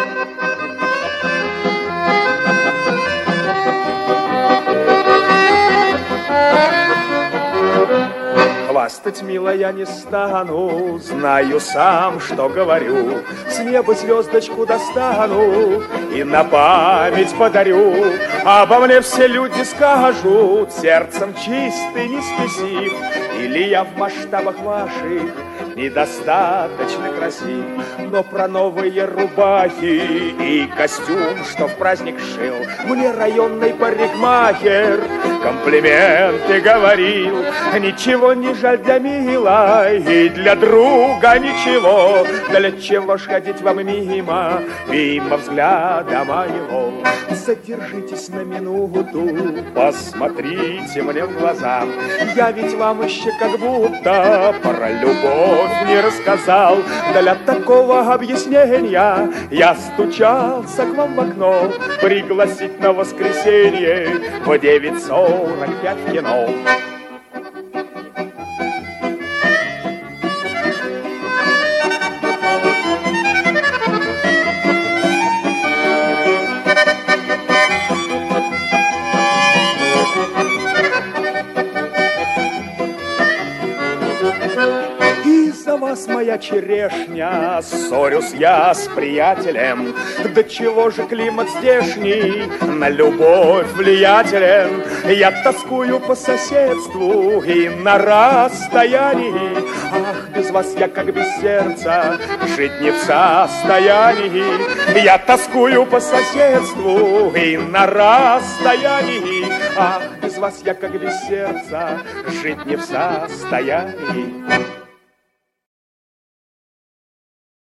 Хвастать, милая, не стану, знаю сам, что говорю. С неба звездочку достану и на память подарю. Обо мне все люди скажут, сердцем чистый, не спесив. Или я в масштабах ваших недостаточно красив. Но про новые рубахи и костюм, что в праздник шил, мне районный парикмахер комплименты говорил. Ничего не жаль для милой и для друга ничего. Для чего ж ходить вам мимо взгляда моего? Задержитесь на минуту, посмотрите мне в глаза. Я ведь вам еще как будто про любовь не рассказал. Для такого объяснения я стучался к вам в окно, пригласить на воскресенье в 9:45 в кино. Из-за вас, моя черешня, ссорюсь я с приятелем. Да чего же климат здешний на любовь влиятелен? Я тоскую по соседству и на расстоянии. Ах, без вас я как без сердца, жить не в состоянии. Я тоскую по соседству и на расстоянии. Ах, без вас я как без сердца, жить не в состоянии.